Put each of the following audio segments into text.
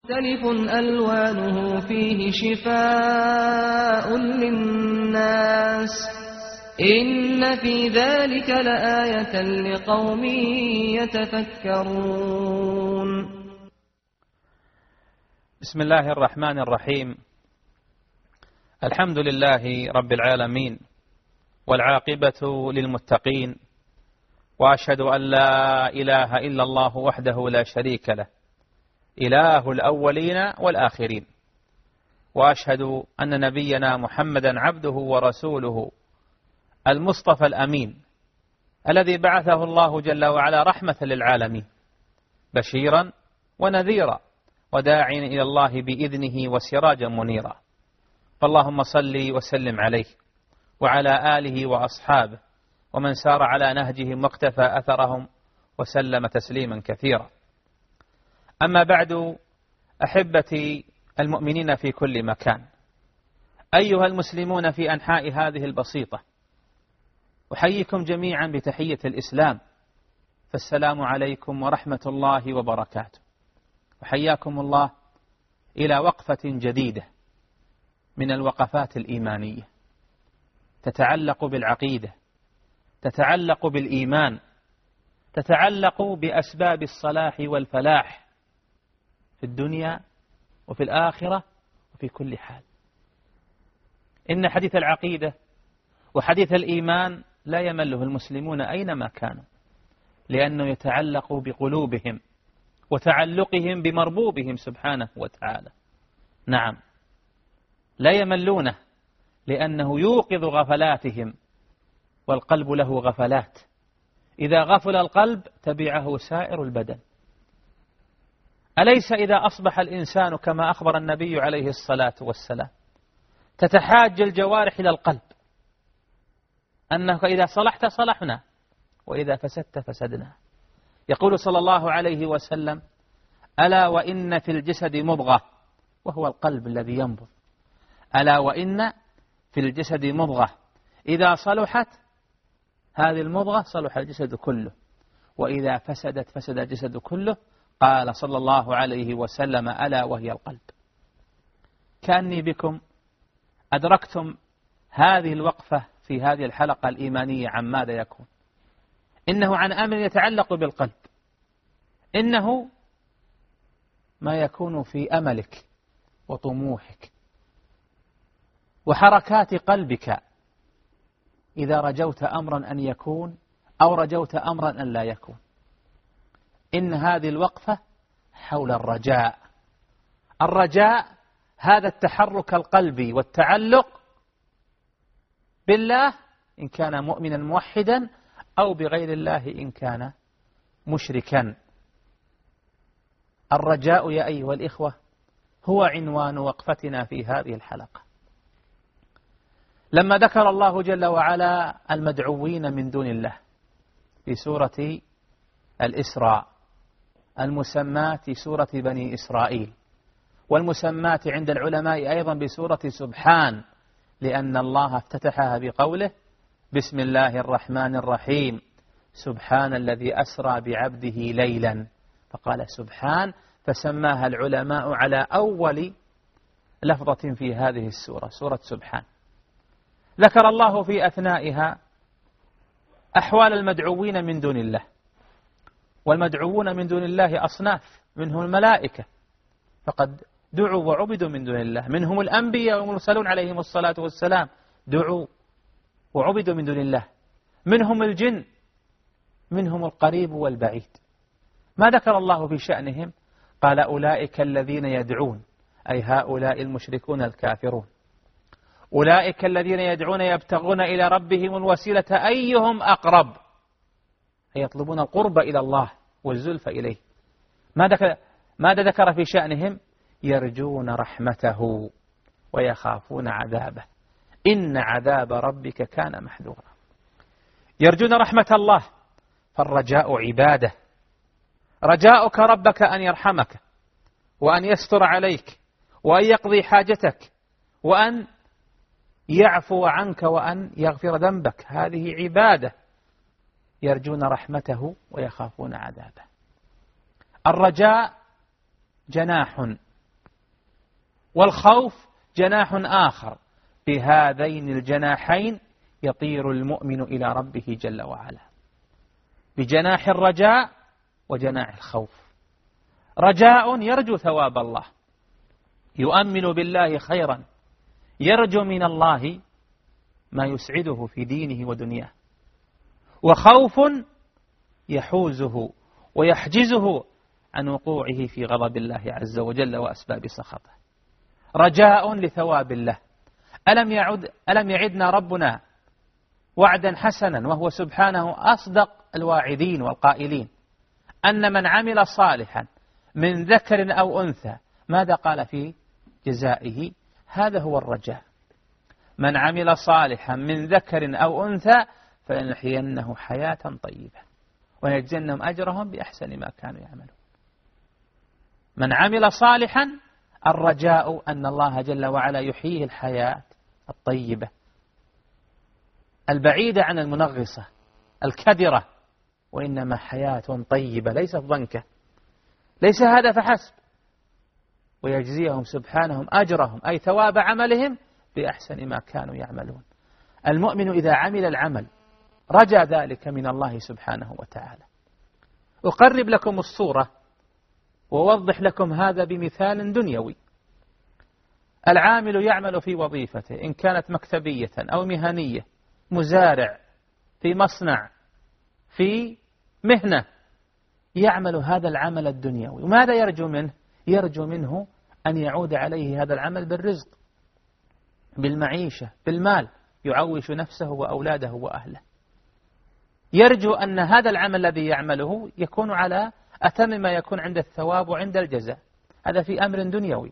مختلف ألوانه فيه شفاء للناس إن في ذلك لآية لقوم يتفكرون. بسم الله الرحمن الرحيم. الحمد لله رب العالمين، والعاقبة للمتقين، وأشهد أن لا إله إلا الله وحده لا شريك له، إله الأولين والآخرين، وأشهد أن نبينا محمدا عبده ورسوله المصطفى الأمين، الذي بعثه الله جل وعلا رحمة للعالمين، بشيرا ونذيرا وداعيا إلى الله بإذنه وسراجا منيرا. فاللهم صل وسلم عليه وعلى آله وأصحابه ومن سار على نهجهم واقتفى أثرهم وسلم تسليما كثيرا. أما بعد، أحبتي المؤمنين في كل مكان، أيها المسلمون في أنحاء هذه البسيطة، أحييكم جميعا بتحية الإسلام، فالسلام عليكم ورحمة الله وبركاته. وحياكم الله إلى وقفة جديدة من الوقفات الإيمانية، تتعلق بالعقيدة، تتعلق بالإيمان، تتعلق بأسباب الصلاح والفلاح في الدنيا وفي الآخرة وفي كل حال. إن حديث العقيدة وحديث الإيمان لا يمله المسلمون أينما كانوا، لأنه يتعلق بقلوبهم وتعلقهم بمربوبهم سبحانه وتعالى. نعم، لا يملونه، لأنه يوقظ غفلاتهم، والقلب له غفلات، إذا غفل القلب تبعه سائر البدن. أليس إذا أصبح الإنسان كما أخبر النبي عليه الصلاة والسلام تتحاج الجوارح إلى القلب، أنك إذا صلحت صلحنا وإذا فسدت فسدنا. يقول صلى الله عليه وسلم: ألا وإن في الجسد مضغة، وهو القلب الذي ينبض. ألا وإن في الجسد مضغة إذا صلحت هذه المضغة صلح الجسد كله، وإذا فسدت فسد الجسد كله. قال صلى الله عليه وسلم: ألا وهي القلب. كأني بكم أدركتم هذه الوقفة في هذه الحلقة الإيمانية عن ماذا يكون. إنه عن أمر يتعلق بالقلب، إنه ما يكون في أملك وطموحك وحركات قلبك إذا رجوت أمرا أن يكون أو رجوت أمرا أن لا يكون. إن هذه الوقفة حول الرجاء. الرجاء هذا التحرك القلبي والتعلق بالله إن كان مؤمنا موحدا، أو بغير الله إن كان مشركا. الرجاء يا أيها الإخوة هو عنوان وقفتنا في هذه الحلقة. لما ذكر الله جل وعلا المدعوين من دون الله في سورة الإسراء، المسمات سورة بني إسرائيل، والمسمات عند العلماء أيضا بسورة سبحان، لأن الله افتتحها بقوله: بسم الله الرحمن الرحيم، سبحان الذي أسرى بعبده ليلا. فقال سبحان، فسماها العلماء على أول لفظة في هذه السورة، سورة سبحان. ذكر الله في أثنائها أحوال المدعوين من دون الله. والمدعوون من دون الله أصناف، منهم الملائكة فقد دعوا وعبدوا من دون الله، منهم الأنبياء والمرسلون عليهم الصلاة والسلام دعوا وعبدوا من دون الله، منهم الجن، منهم القريب والبعيد. ما ذكر الله في شأنهم؟ قال: أولئك الذين يدعون، أي هؤلاء المشركون الكافرون، أولئك الذين يدعون يبتغون إلى ربهم الوسيلة أيهم أقرب، أي يطلبون القرب إلى الله والزلف إليه. ماذا ذكر في شأنهم؟ يرجون رحمته ويخافون عذابه، إن عذاب ربك كان محذورا. يرجون رحمة الله، فالرجاء عبادة. رجاؤك ربك أن يرحمك وأن يستر عليك وأن يقضي حاجتك وأن يعفو عنك وأن يغفر ذنبك، هذه عبادة. يرجون رحمته ويخافون عذابه. الرجاء جناح والخوف جناح آخر. بهذين الجناحين يطير المؤمن إلى ربه جل وعلا، بجناح الرجاء وجناح الخوف. رجاء يرجو ثواب الله، يؤمن بالله خيرا، يرجو من الله ما يسعده في دينه ودنياه. وخوف يحوزه ويحجزه عن وقوعه في غضب الله عز وجل وأسباب سخطه. رجاء لثواب الله. ألم يعدنا ربنا وعدا حسنا، وهو سبحانه أصدق الواعدين والقائلين، أن من عمل صالحا من ذكر أو أنثى، ماذا قال في جزائه؟ هذا هو الرجاء. من عمل صالحا من ذكر أو أنثى فلنحيينه حياة طيبة ونجزينهم أجرهم بأحسن ما كانوا يعملون. من عمل صالحا، الرجاء أن الله جل وعلا يحييه الحياة الطيبة البعيدة عن المنغصة الكدرة، وإنما حياة طيبة ليست ضنكة. ليس هذا فحسب، ويجزيهم سبحانه أجرهم أي ثواب عملهم بأحسن ما كانوا يعملون. المؤمن إذا عمل العمل رجا ذلك من الله سبحانه وتعالى. أقرب لكم الصورة ووضح لكم هذا بمثال دنيوي. العامل يعمل في وظيفته، إن كانت مكتبية أو مهنية، مزارع، في مصنع، في مهنة، يعمل هذا العمل الدنيوي، وماذا يرجو منه؟ يرجو منه أن يعود عليه هذا العمل بالرزق، بالمعيشة، بالمال، يعوش نفسه وأولاده وأهله. يرجو أن هذا العمل الذي يعمله يكون على أتم ما يكون عند الثواب وعند الجزاء. هذا في أمر دنيوي.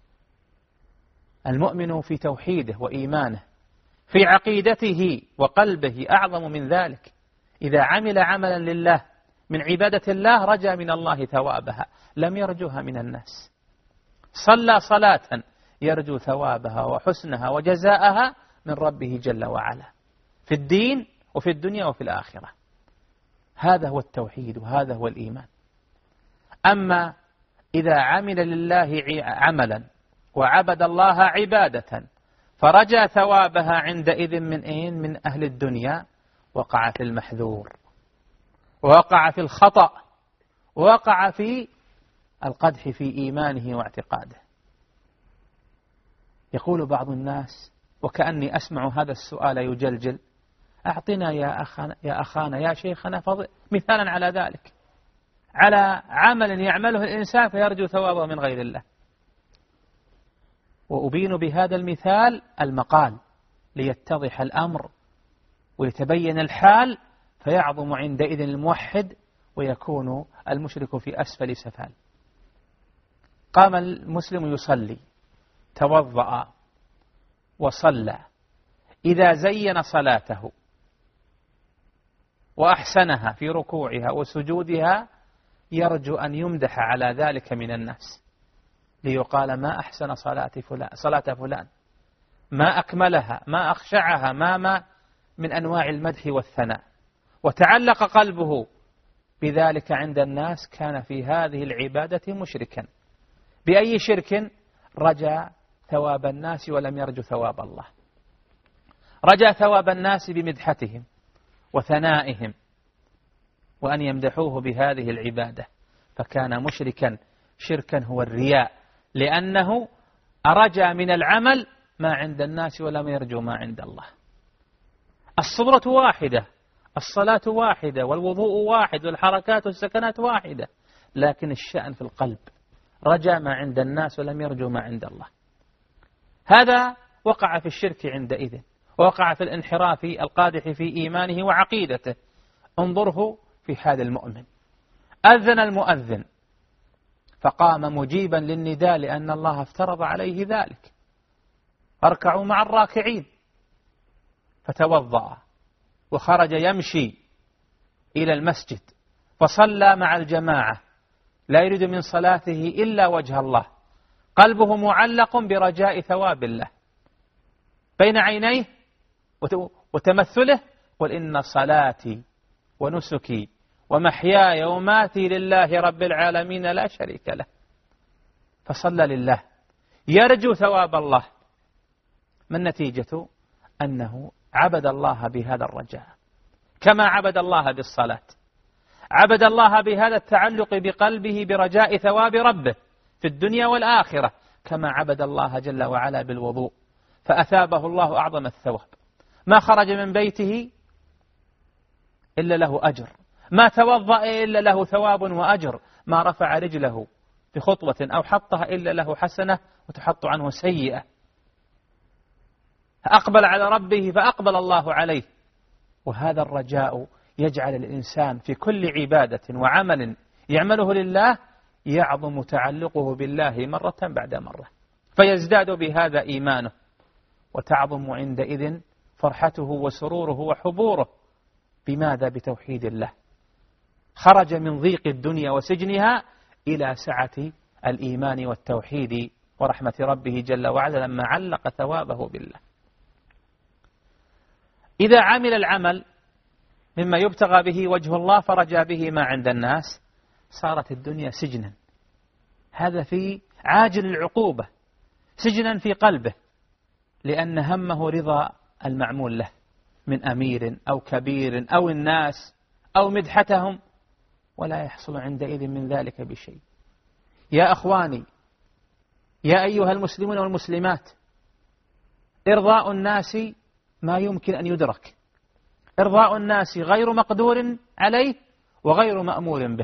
المؤمن في توحيده وإيمانه، في عقيدته وقلبه أعظم من ذلك. إذا عمل عملا لله من عبادة الله رجا من الله ثوابها، لم يرجوها من الناس. صلى صلاة يرجو ثوابها وحسنها وجزاءها من ربه جل وعلا، في الدين وفي الدنيا وفي الآخرة. هذا هو التوحيد وهذا هو الإيمان. أما إذا عمل لله عملا وعبد الله عبادة فرجى ثوابها عندئذ من أهل الدنيا، وقع في المحذور، وقع في الخطأ، وقع في القدح في إيمانه واعتقاده. يقول بعض الناس، وكأني أسمع هذا السؤال يجلجل: أعطنا يا أخانا يا شيخنا مثالا على ذلك، على عمل يعمله الإنسان فيرجو ثوابه من غير الله. وأبين بهذا المثال المقال ليتضح الأمر ويتبين الحال، فيعظم عندئذ الموحد ويكون المشرك في أسفل سفال. قام المسلم يصلي، توضأ وصلى، إذا زين صلاته وأحسنها في ركوعها وسجودها يرجو أن يمدح على ذلك من الناس، ليقال: ما أحسن صلاة فلان، ما أكملها، ما أخشعها، ما من أنواع المدح والثناء. وتعلق قلبه بذلك عند الناس، كان في هذه العبادة مشركا. بأي شرك؟ رجا ثواب الناس ولم يرجو ثواب الله. رجا ثواب الناس بمدحتهم وثنائهم وأن يمدحوه بهذه العبادة، فكان مشركا. شركا هو الرياء، لأنه أرجى من العمل ما عند الناس ولم يرجو ما عند الله. الصورة واحدة، الصلاة واحدة، والوضوء واحد، والحركات والسكنات واحدة، لكن الشأن في القلب. رجى ما عند الناس ولم يرجو ما عند الله. هذا وقع في الشرك عندئذ، ووقع في الانحراف القادح في إيمانه وعقيدته. انظره في حال المؤمن. أذن المؤذن فقام مجيبا للنداء لأن الله افترض عليه ذلك: اركعوا مع الراكعين. فتوضأ وخرج يمشي إلى المسجد فصلى مع الجماعة، لا يريد من صلاته إلا وجه الله، قلبه معلق برجاء ثواب الله. بين عينيه وتمثله: قل إن صلاتي ونسكي ومحياي وماتي لله رب العالمين لا شريك له. فصلى لله، يرجو ثواب الله. ما النتيجة؟ أنه عبد الله بهذا الرجاء، كما عبد الله بالصلاة، عبد الله بهذا التعلق بقلبه برجاء ثواب ربه في الدنيا والآخرة، كما عبد الله جل وعلا بالوضوء، فأثابه الله أعظم الثواب. ما خرج من بيته إلا له أجر، ما توضأ إلا له ثواب وأجر، ما رفع رجله بخطوة أو حطها إلا له حسنة وتحط عنه سيئة. أقبل على ربه فأقبل الله عليه. وهذا الرجاء يجعل الإنسان في كل عبادة وعمل يعمله لله يعظم تعلقه بالله مرة بعد مرة، فيزداد بهذا إيمانه، وتعظم عندئذ فرحته وسروره وحبوره. بماذا؟ بتوحيد الله. خرج من ضيق الدنيا وسجنها إلى سعة الإيمان والتوحيد ورحمة ربه جل وعلا لما علق ثوابه بالله. إذا عمل العمل مما يبتغى به وجه الله فرجى به ما عند الناس صارت الدنيا سجنا. هذا في عاجل العقوبة، سجنا في قلبه، لأن همه رضا المعمول له من أمير أو كبير أو الناس أو مدحتهم، ولا يحصل عندئذ من ذلك بشيء. يا أخواني، يا أيها المسلمون والمسلمات، إرضاء الناس ما يمكن أن يدرك، إرضاء الناس غير مقدور عليه وغير مأمور به.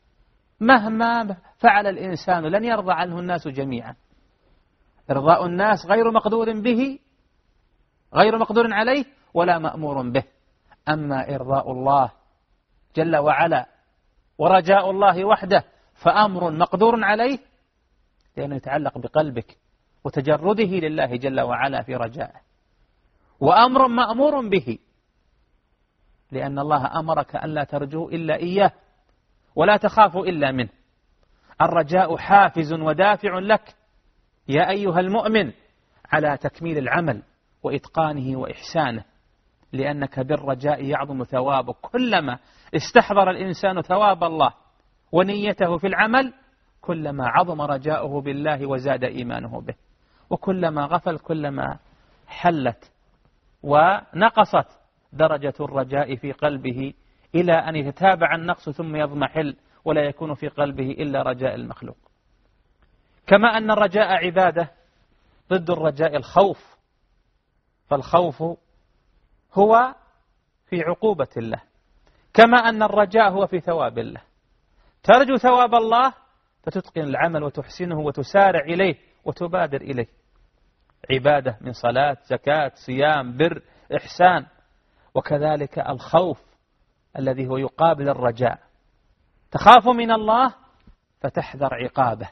مهما فعل الإنسان لن يرضى عنه الناس جميعا. إرضاء الناس غير مقدور به، غير مقدور عليه ولا مأمور به. أما إرضاء الله جل وعلا ورجاء الله وحده فأمر مقدور عليه، لأنه يتعلق بقلبك وتجرده لله جل وعلا في رجائه. وأمر مأمور به، لأن الله أمرك أن لا ترجو إلا إياه ولا تخاف إلا منه. الرجاء حافز ودافع لك يا أيها المؤمن على تكميل العمل وإتقانه وإحسانه، لأنك بالرجاء يعظم ثوابك. كلما استحضر الإنسان ثواب الله ونيته في العمل كلما عظم رجاؤه بالله وزاد إيمانه به، وكلما غفل كلما حلت ونقصت درجة الرجاء في قلبه إلى أن يتتابع النقص ثم يضمحل ولا يكون في قلبه إلا رجاء المخلوق. كما أن الرجاء عبادة، ضد الرجاء الخوف، فالخوف هو في عقوبة الله، كما أن الرجاء هو في ثواب الله. ترجو ثواب الله فتتقن العمل وتحسنه وتسارع إليه وتبادر إليه، عبادة من صلاة، زكاة، صيام، بر، إحسان. وكذلك الخوف الذي هو يقابل الرجاء، تخاف من الله فتحذر عقابه،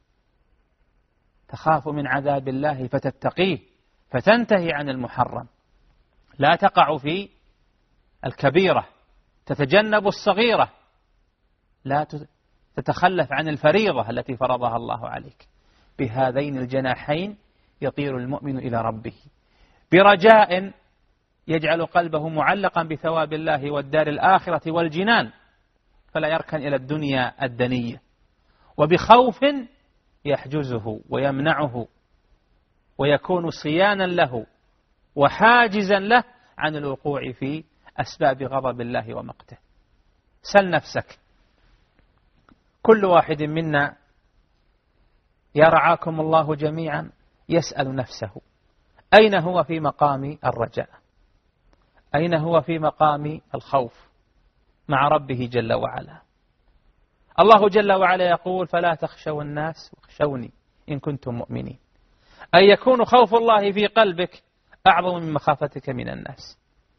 تخاف من عذاب الله فتتقيه فتنتهي عن المحرم، لا تقع في الكبيرة، تتجنب الصغيرة، لا تتخلف عن الفريضة التي فرضها الله عليك. بهذين الجناحين يطير المؤمن إلى ربه، برجاء يجعل قلبه معلقا بثواب الله والدار الآخرة والجنان فلا يركن إلى الدنيا الدنية، وبخوف يحجزه ويمنعه ويكون صيانا له وحاجزا له عن الوقوع في أسباب غضب الله ومقته. سل نفسك، كل واحد منا يرعاكم الله جميعا يسأل نفسه أين هو في مقام الرجاء، أين هو في مقام الخوف مع ربه جل وعلا. الله جل وعلا يقول فلا تخشوا الناس واخشوني إن كنتم مؤمنين، أن يكون خوف الله في قلبك أعظم من مخافتك من الناس.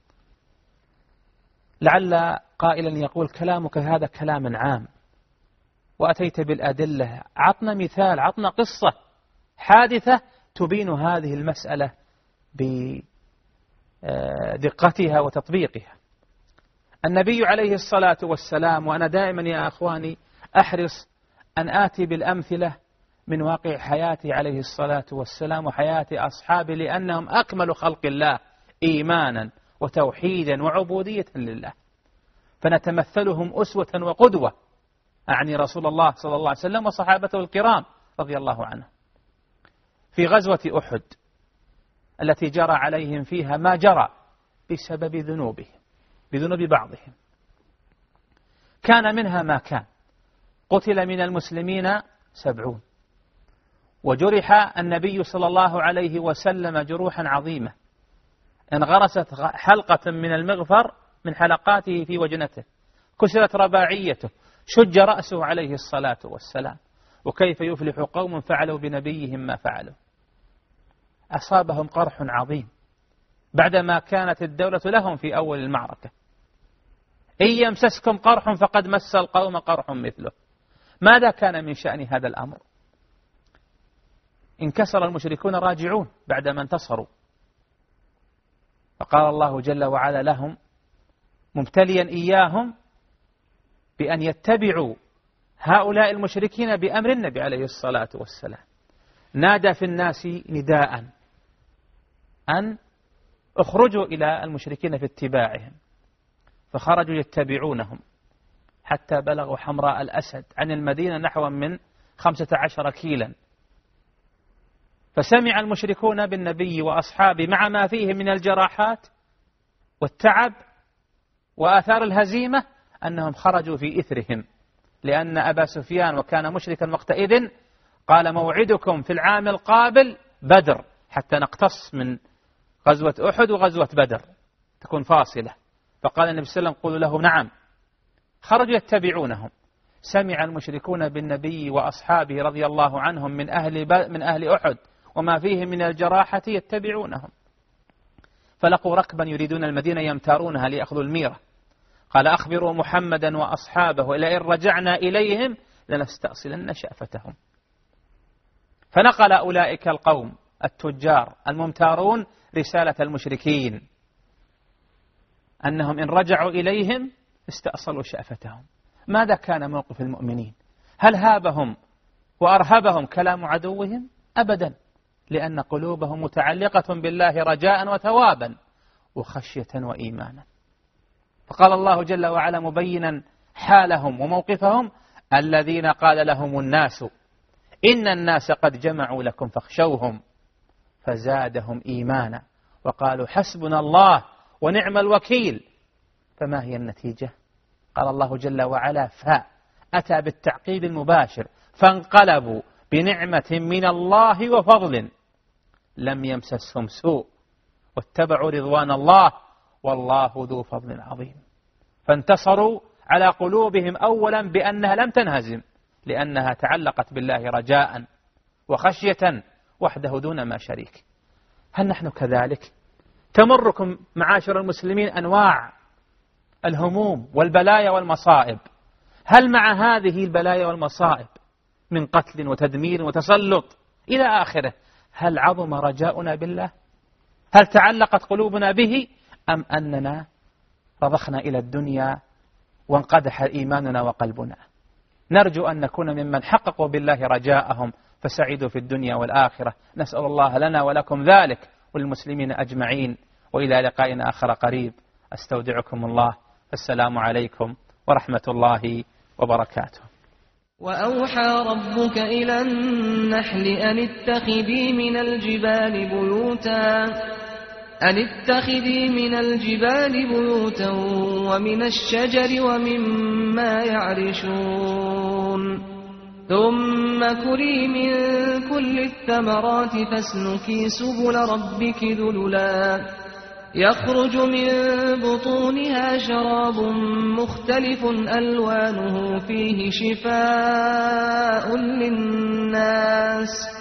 لعل قائلا يقول كلامك هذا كلام عام وأتيت بالأدلة، عطنا مثال، عطنا قصة حادثة تبين هذه المسألة بدقتها وتطبيقها. النبي عليه الصلاة والسلام، وأنا دائما يا أخواني أحرص أن آتي بالأمثلة من واقع حياتي عليه الصلاة والسلام وحياة أصحابه، لأنهم أكمل خلق الله إيمانا وتوحيدا وعبودية لله، فنتمثلهم أسوة وقدوة، أعني رسول الله صلى الله عليه وسلم وصحابته الكرام رضي الله عنهم. في غزوة أحد التي جرى عليهم فيها ما جرى بسبب ذنوبهم، بذنوب بعضهم، كان منها ما كان. قتل من المسلمين 70، وجرح النبي صلى الله عليه وسلم جروحا عظيمة، انغرست حلقة من المغفر من حلقاته في وجنته، كسرت رباعيته، شج رأسه عليه الصلاة والسلام. وكيف يفلح قوم فعلوا بنبيهم ما فعلوا؟ أصابهم قرح عظيم بعدما كانت الدولة لهم في أول المعركة. إن يمسسكم قرح فقد مس القوم قرح مثله. ماذا كان من شأن هذا الأمر؟ انكسر المشركون راجعون بعدما انتصروا، فقال الله جل وعلا لهم مبتليا إياهم بأن يتبعوا هؤلاء المشركين بأمر النبي عليه الصلاة والسلام. نادى في الناس نداء أن اخرجوا إلى المشركين في اتباعهم، فخرجوا يتبعونهم حتى بلغوا حمراء الأسد عن المدينة نحو من 15 كيلا. فسمع المشركون بالنبي وأصحابه مع ما فيه من الجراحات والتعب وآثار الهزيمة أنهم خرجوا في إثرهم، لأن أبا سفيان وكان مشركا وقتئذ قال موعدكم في العام القابل بدر، حتى نقتص من غزوة أحد وغزوة بدر تكون فاصلة. فقال النبي صلى الله عليه وسلم قولوا له نعم. خرجوا يتبعونهم. سمع المشركون بالنبي وأصحابه رضي الله عنهم من أهل أحد وما فيه من الجراحة يتبعونهم، فلقوا ركبا يريدون المدينة يمتارونها ليأخذوا الميرة. قال أخبروا محمدا وأصحابه لئن رجعنا إليهم لنستأصلن شأفتهم. فنقل أولئك القوم التجار الممتارون رسالة المشركين أنهم إن رجعوا إليهم استأصلوا شأفتهم. ماذا كان موقف المؤمنين؟ هل هابهم وأرهبهم كلام عدوهم؟ أبدا، لأن قلوبهم متعلقة بالله رجاء وثوابا وخشية وإيمانا. فقال الله جل وعلا مبينا حالهم وموقفهم الذين قال لهم الناس إن الناس قد جمعوا لكم فاخشوهم فزادهم إيمانا وقالوا حسبنا الله ونعم الوكيل. فما هي النتيجة؟ قال الله جل وعلا فأتى بالتعقيب المباشر فانقلبوا بنعمة من الله وفضل لم يمسسهم سوء واتبعوا رضوان الله والله ذو فضل عظيم. فانتصروا على قلوبهم أولا بأنها لم تنهزم، لأنها تعلقت بالله رجاء وخشية وحده دون ما شريك. هل نحن كذلك؟ تمركم معاشر المسلمين أنواع الهموم والبلايا والمصائب. هل مع هذه البلايا والمصائب من قتل وتدمير وتسلط إلى آخره هل عظم رجاؤنا بالله؟ هل تعلقت قلوبنا به؟ أم أننا رضخنا إلى الدنيا وانقدح إيماننا وقلبنا؟ نرجو أن نكون ممن حققوا بالله رجاءهم فسعيدوا في الدنيا والآخرة. نسأل الله لنا ولكم ذلك وللمسلمين أجمعين، وإلى لقاء آخر قريب. أستودعكم الله. السلام عليكم ورحمة الله وبركاته. وأوحى ربك إلى النحل أن اتخذي من الجبال بيوتا ومن الشجر ومما يعرشون ثم كلي من كل الثمرات فاسلكي سبل ربك ذللا يخرج من بطونها شراب مختلف ألوانه فيه شفاء للناس